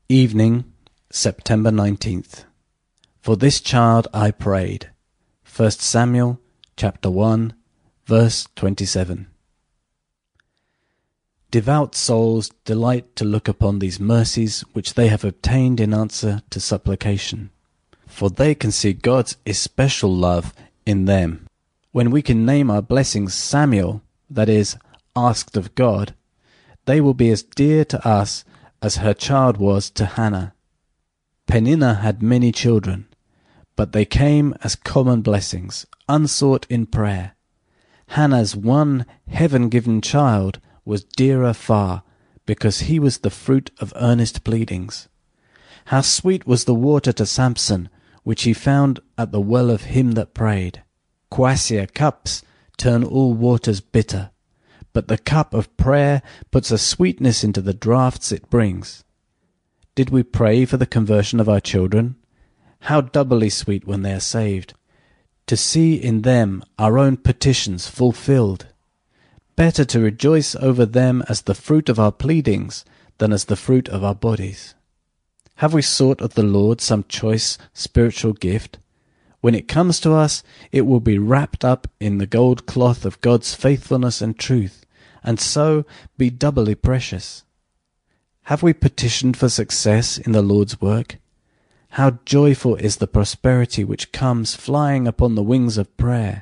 Evening, September 19th. For this child I prayed. 1 Samuel chapter 1, verse 27. Devout souls delight to look upon these mercies which they have obtained in answer to supplication, for they can see God's especial love in them. When we can name our blessings Samuel, that is, asked of God, they will be as dear to us as her child was to Hannah. Peninnah had many children, but they came as common blessings, unsought in prayer. Hannah's one heaven-given child was dearer far, because he was the fruit of earnest pleadings. How sweet was the water to Samson, which he found at the well of him that prayed. Quassier cups turn all waters bitter, but the cup of prayer puts a sweetness into the draughts it brings. Did we pray for the conversion of our children? How doubly sweet when they are saved, to see in them our own petitions fulfilled. Better to rejoice over them as the fruit of our pleadings than as the fruit of our bodies. Have we sought of the Lord some choice spiritual gift? When it comes to us, it will be wrapped up in the gold cloth of God's faithfulness and truth, and so be doubly precious. Have we petitioned for success in the Lord's work? How joyful is the prosperity which comes flying upon the wings of prayer!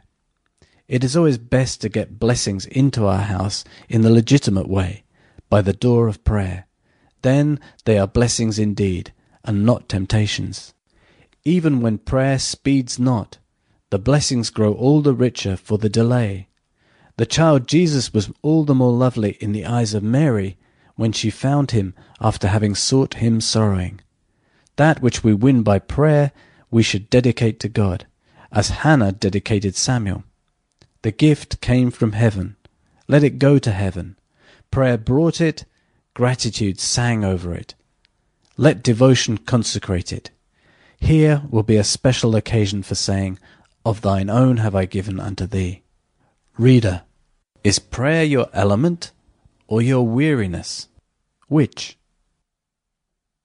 It is always best to get blessings into our house in the legitimate way, by the door of prayer. Then they are blessings indeed, and not temptations. Even when prayer speeds not, the blessings grow all the richer for the delay. The child Jesus was all the more lovely in the eyes of Mary when she found him after having sought him sorrowing. That which we win by prayer we should dedicate to God, as Hannah dedicated Samuel. The gift came from heaven. Let it go to heaven. Prayer brought it, gratitude sang over it. Let devotion consecrate it. Here will be a special occasion for saying, "Of thine own have I given unto thee." Reader, is prayer your element or your weariness? Which?